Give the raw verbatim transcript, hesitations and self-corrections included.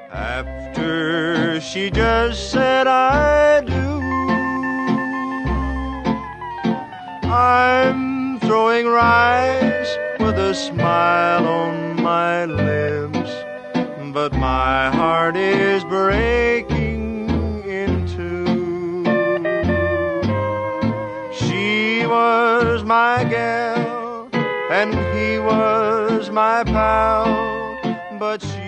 After she just said I do, I'm throwing rice with a smile on my lips, but my heart is breaking in two. She was my gal and he was my pal, but she